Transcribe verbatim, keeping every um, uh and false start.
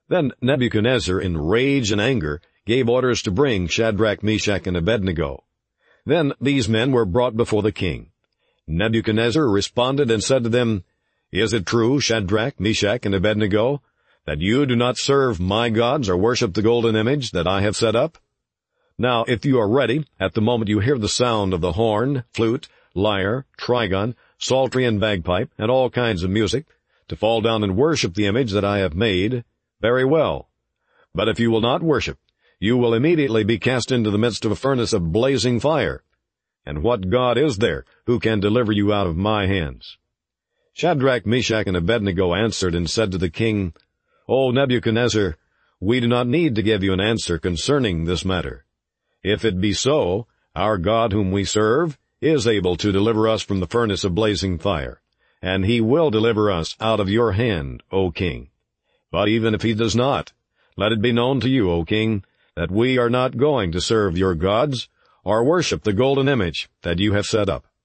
Then Nebuchadnezzar, in rage and anger, gave orders to bring Shadrach, Meshach, and Abednego. Then these men were brought before the king. Nebuchadnezzar responded and said to them, "Is it true, Shadrach, Meshach, and Abednego, that you do not serve my gods or worship the golden image that I have set up? Now, if you are ready, at the moment you hear the sound of the horn, flute, lyre, trigon, psaltery, and bagpipe, and all kinds of music, to fall down and worship the image that I have made, very well. But if you will not worship, you will immediately be cast into the midst of a furnace of blazing fire. And what God is there who can deliver you out of my hands?" Shadrach, Meshach, and Abednego answered and said to the king, "O Nebuchadnezzar, we do not need to give you an answer concerning this matter. If it be so, our God whom we serve is able to deliver us from the furnace of blazing fire, and he will deliver us out of your hand, O king. But even if he does not, let it be known to you, O king, that we are not going to serve your gods or worship the golden image that you have set up."